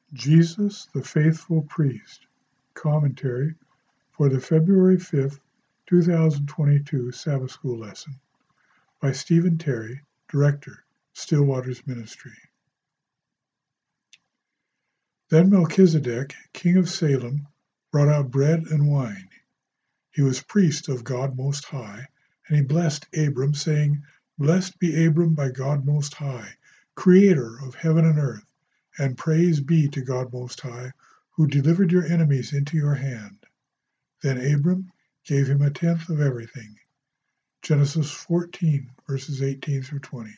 Jesus, the Faithful Priest, commentary for the February 5th, 2022 Sabbath School lesson by Stephen Terry, Director, Stillwaters Ministry. Then Melchizedek, king of Salem, brought out bread and wine. He was priest of God Most High, and he blessed Abram, saying, Blessed be Abram by God Most High, creator of heaven and earth, and praise be to God Most High, who delivered your enemies into your hand. Then Abram gave him a tenth of everything. Genesis 14, verses 18 through 20.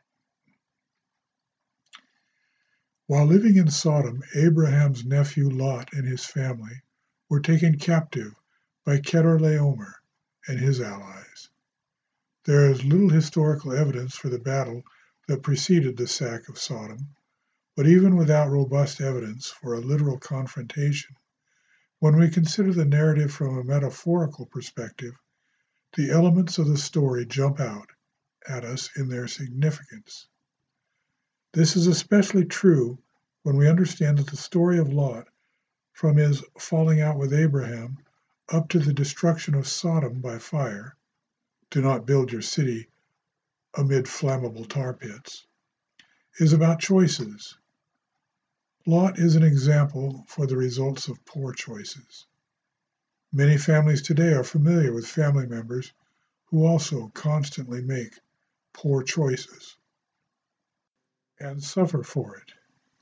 While living in Sodom, Abraham's nephew Lot and his family were taken captive by Chedorlaomer and his allies. There is little historical evidence for the battle that preceded the sack of Sodom, but even without robust evidence for a literal confrontation, when we consider the narrative from a metaphorical perspective, the elements of the story jump out at us in their significance. This is especially true when we understand that the story of Lot, from his falling out with Abraham up to the destruction of Sodom by fire, do not build your city amid flammable tar pits, is about choices. Lot is an example for the results of poor choices. Many families today are familiar with family members who also constantly make poor choices and suffer for it.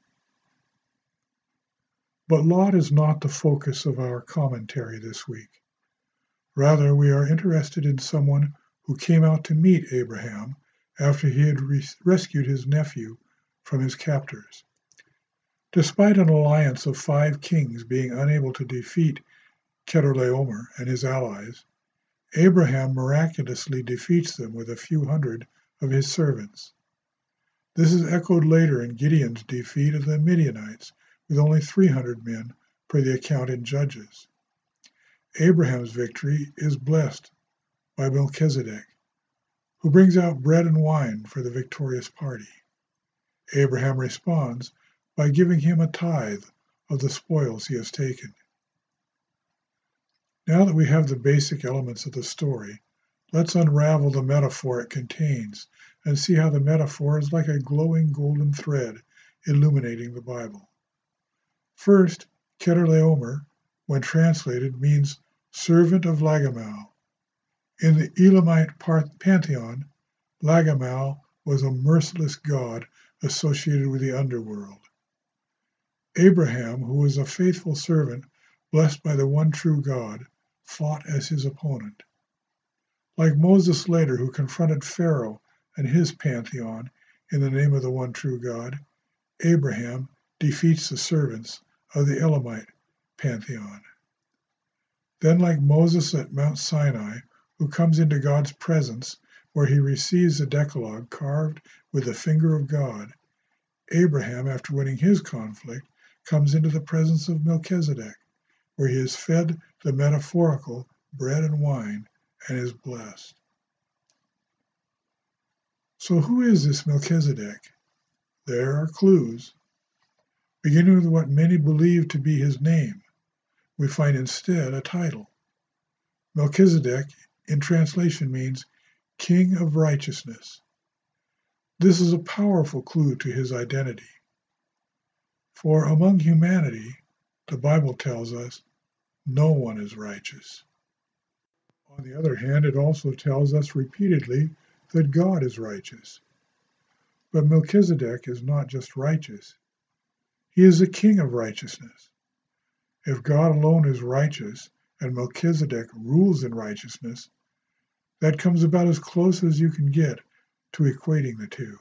But Lot is not the focus of our commentary this week. Rather, we are interested in someone who came out to meet Abraham after he had rescued his nephew from his captors. Despite an alliance of 5 kings being unable to defeat Chedorlaomer and his allies, Abraham miraculously defeats them with a few hundred of his servants. This is echoed later in Gideon's defeat of the Midianites with only 300 men per the account in Judges. Abraham's victory is blessed by Melchizedek, who brings out bread and wine for the victorious party. Abraham responds by giving him a tithe of the spoils he has taken. Now that we have the basic elements of the story, let's unravel the metaphor it contains and see how the metaphor is like a glowing golden thread illuminating the Bible. First, Chedorlaomer, when translated, means servant of Lagamau. In the Elamite pantheon, Lagamau was a merciless god associated with the underworld. Abraham, who was a faithful servant blessed by the one true God, fought as his opponent. Like Moses later, who confronted Pharaoh and his pantheon in the name of the one true God, Abraham defeats the servants of the Elamite pantheon. Then, like Moses at Mount Sinai, who comes into God's presence where he receives the Decalogue carved with the finger of God, Abraham, after winning his conflict, comes into the presence of Melchizedek, where he is fed the metaphorical bread and wine and is blessed. So who is this Melchizedek? There are clues. Beginning with what many believe to be his name, we find instead a title. Melchizedek, in translation, means King of Righteousness. This is a powerful clue to his identity. For among humanity, the Bible tells us, no one is righteous. On the other hand, it also tells us repeatedly that God is righteous. But Melchizedek is not just righteous. He is the King of righteousness. If God alone is righteous and Melchizedek rules in righteousness, that comes about as close as you can get to equating the two.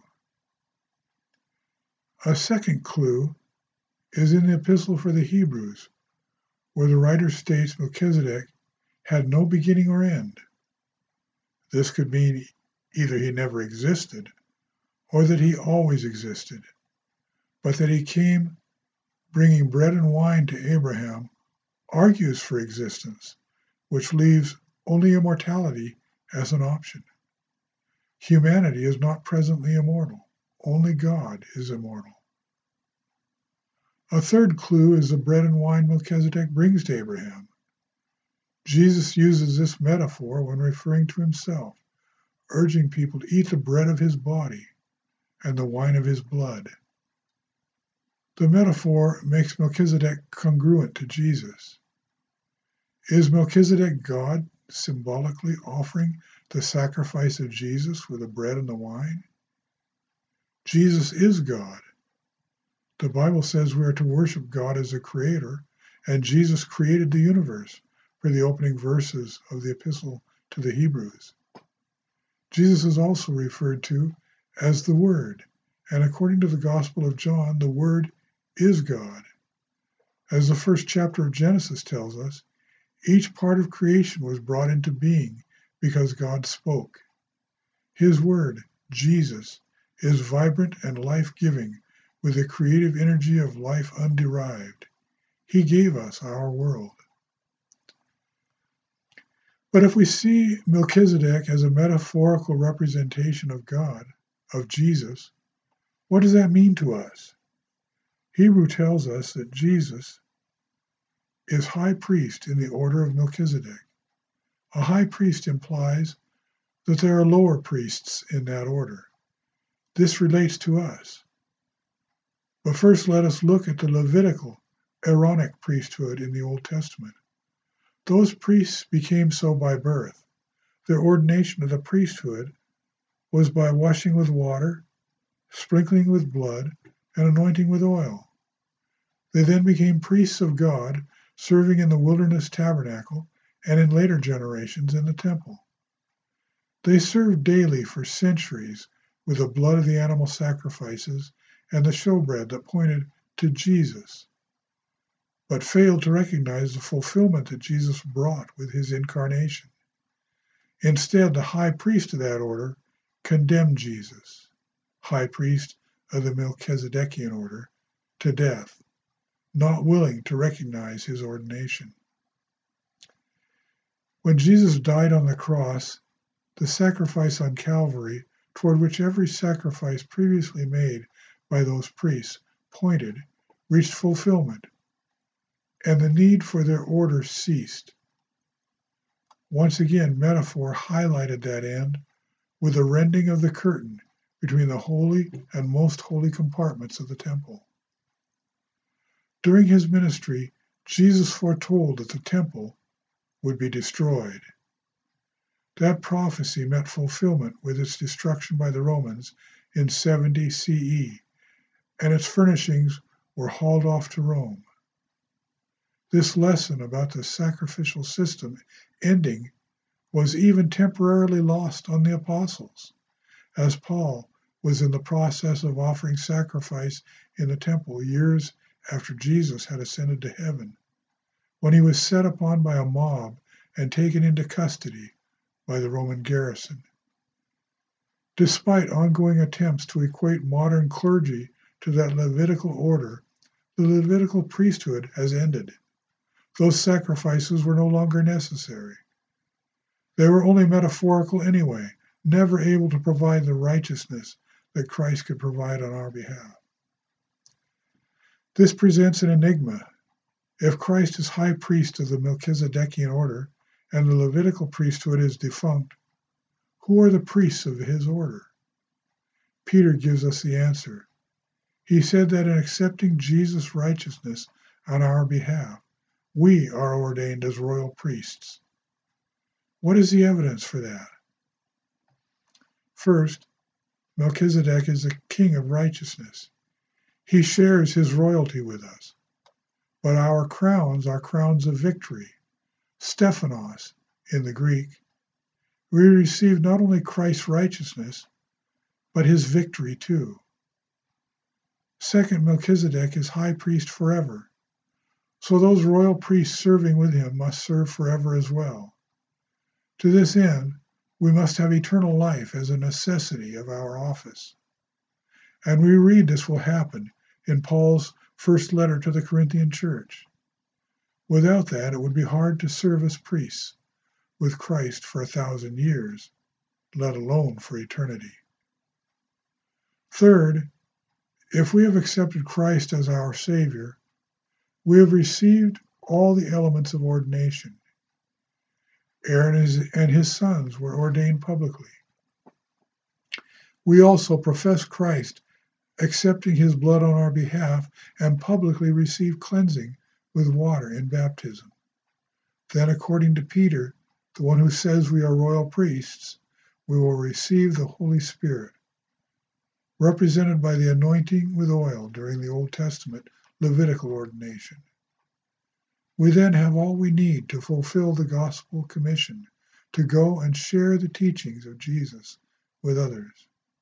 A second clue is in the Epistle for the Hebrews, where the writer states Melchizedek had no beginning or end. This could mean either he never existed or that he always existed, but that he came bringing bread and wine to Abraham argues for existence, which leaves only immortality as an option. Humanity is not presently immortal. Only God is immortal. A third clue is the bread and wine Melchizedek brings to Abraham. Jesus uses this metaphor when referring to himself, urging people to eat the bread of his body and the wine of his blood. The metaphor makes Melchizedek congruent to Jesus. Is Melchizedek God symbolically offering the sacrifice of Jesus with the bread and the wine? Jesus is God. The Bible says we are to worship God as a creator, and Jesus created the universe, for the opening verses of the epistle to the Hebrews. Jesus is also referred to as the Word, and according to the Gospel of John, the Word is God. As the first chapter of Genesis tells us, each part of creation was brought into being because God spoke. His Word, Jesus, is vibrant and life-giving with the creative energy of life underived. He gave us our world. But if we see Melchizedek as a metaphorical representation of God, of Jesus, what does that mean to us? Hebrew tells us that Jesus is high priest in the order of Melchizedek. A high priest implies that there are lower priests in that order. This relates to us. But first let us look at the Levitical, Aaronic priesthood in the Old Testament. Those priests became so by birth. Their ordination to the priesthood was by washing with water, sprinkling with blood, and anointing with oil. They then became priests of God, serving in the wilderness tabernacle and in later generations in the temple. They served daily for centuries with the blood of the animal sacrifices and the showbread that pointed to Jesus, but failed to recognize the fulfillment that Jesus brought with his incarnation. Instead, the high priest of that order condemned Jesus, high priest of the Melchizedekian order, to death, not willing to recognize his ordination. When Jesus died on the cross, the sacrifice on Calvary, toward which every sacrifice previously made by those priests pointed, reached fulfillment, and the need for their order ceased. Once again, metaphor highlighted that end with the rending of the curtain between the holy and most holy compartments of the temple. During his ministry, Jesus foretold that the temple would be destroyed. That prophecy met fulfillment with its destruction by the Romans in 70 CE, and its furnishings were hauled off to Rome. This lesson about the sacrificial system ending was even temporarily lost on the apostles, as Paul was in the process of offering sacrifice in the temple years after Jesus had ascended to heaven, when he was set upon by a mob and taken into custody by the Roman garrison. Despite ongoing attempts to equate modern clergy to that Levitical order, the Levitical priesthood has ended. Those sacrifices were no longer necessary. They were only metaphorical anyway, never able to provide the righteousness that Christ could provide on our behalf. This presents an enigma. If Christ is high priest of the Melchizedekian order and the Levitical priesthood is defunct, who are the priests of his order? Peter gives us the answer. He said that in accepting Jesus' righteousness on our behalf, we are ordained as royal priests. What is the evidence for that? First, Melchizedek is the king of righteousness. He shares his royalty with us. But our crowns are crowns of victory, Stephanos in the Greek. We receive not only Christ's righteousness, but his victory too. Second, Melchizedek is high priest forever. So those royal priests serving with him must serve forever as well. To this end, we must have eternal life as a necessity of our office. And we read this will happen in Paul's first letter to the Corinthian church. Without that, it would be hard to serve as priests with Christ for 1,000 years, let alone for eternity. Third, If we have accepted Christ as our Savior, we have received all the elements of ordination. Aaron and his sons were ordained publicly. We also profess Christ, accepting his blood on our behalf, and publicly receive cleansing with water in baptism. Then, according to Peter, the one who says we are royal priests, we will receive the Holy Spirit, represented by the anointing with oil during the Old Testament Levitical ordination. We then have all we need to fulfill the gospel commission to go and share the teachings of Jesus with others.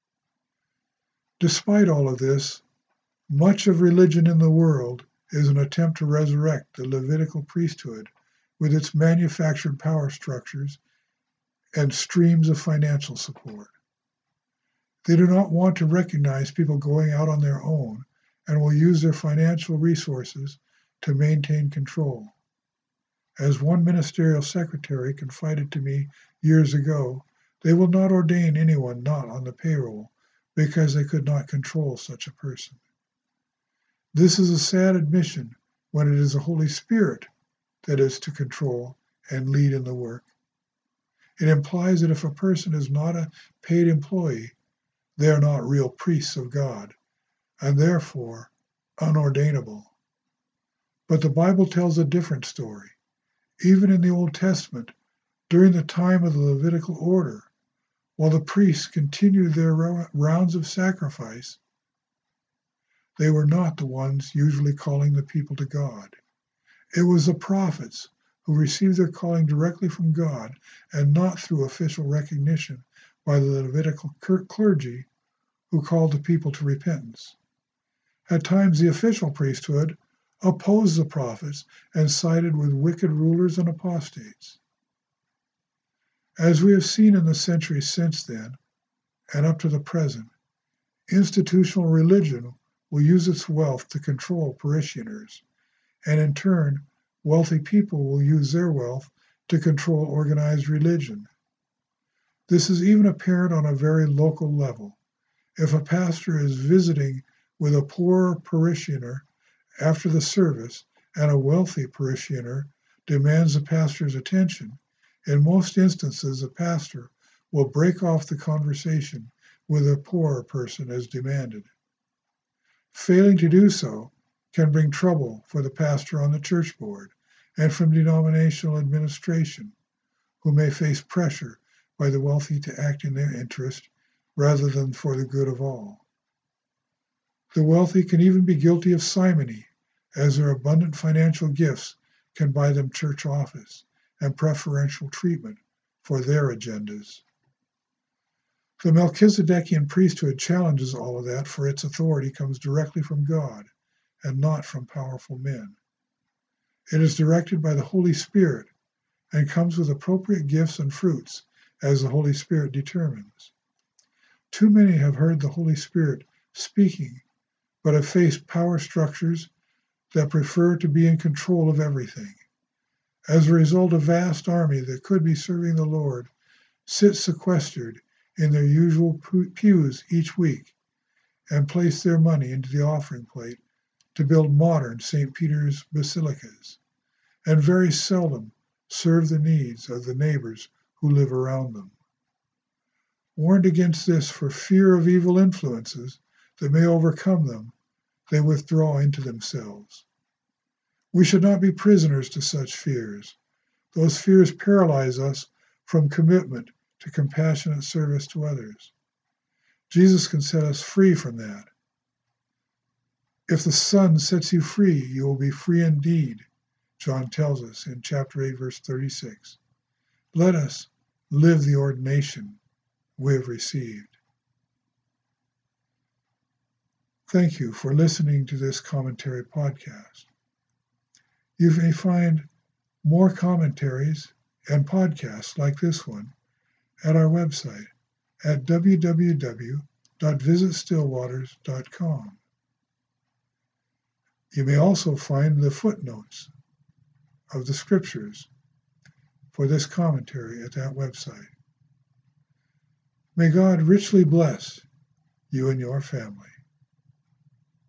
Despite all of this, much of religion in the world is an attempt to resurrect the Levitical priesthood with its manufactured power structures and streams of financial support. They do not want to recognize people going out on their own and will use their financial resources to maintain control. As one ministerial secretary confided to me years ago, they will not ordain anyone not on the payroll because they could not control such a person. This is a sad admission when it is the Holy Spirit that is to control and lead in the work. It implies that if a person is not a paid employee, they are not real priests of God, and therefore unordainable. But the Bible tells a different story. Even in the Old Testament, during the time of the Levitical order, while the priests continued their rounds of sacrifice, they were not the ones usually calling the people to God. It was the prophets who received their calling directly from God and not through official recognition by the Levitical clergy who called the people to repentance. At times, the official priesthood opposed the prophets and sided with wicked rulers and apostates. As we have seen in the centuries since then, and up to the present, institutional religion will use its wealth to control parishioners, and in turn, wealthy people will use their wealth to control organized religion. This is even apparent on a very local level. If a pastor is visiting with a poor parishioner after the service and a wealthy parishioner demands the pastor's attention, in most instances the pastor will break off the conversation with a poorer person as demanded. Failing to do so can bring trouble for the pastor on the church board and from denominational administration, who may face pressure by the wealthy to act in their interest rather than for the good of all. The wealthy can even be guilty of simony, as their abundant financial gifts can buy them church office and preferential treatment for their agendas. The Melchizedekian priesthood challenges all of that, for its authority comes directly from God and not from powerful men. It is directed by the Holy Spirit and comes with appropriate gifts and fruits as the Holy Spirit determines. Too many have heard the Holy Spirit speaking, but have faced power structures that prefer to be in control of everything. As a result, a vast army that could be serving the Lord sits sequestered in their usual pews each week and place their money into the offering plate to build modern St. Peter's basilicas, and very seldom serve the needs of the neighbors who live around them. Warned against this for fear of evil influences that may overcome them, they withdraw into themselves. We should not be prisoners to such fears. Those fears paralyze us from commitment to compassionate service to others. Jesus can set us free from that. If the Son sets you free, you will be free indeed, John tells us in chapter 8, verse 36. Let us live the ordination we have received. Thank you for listening to this commentary podcast. You may find more commentaries and podcasts like this one at our website at www.visitstillwaters.com. You may also find the footnotes of the scriptures for this commentary at that website. May God richly bless you and your family.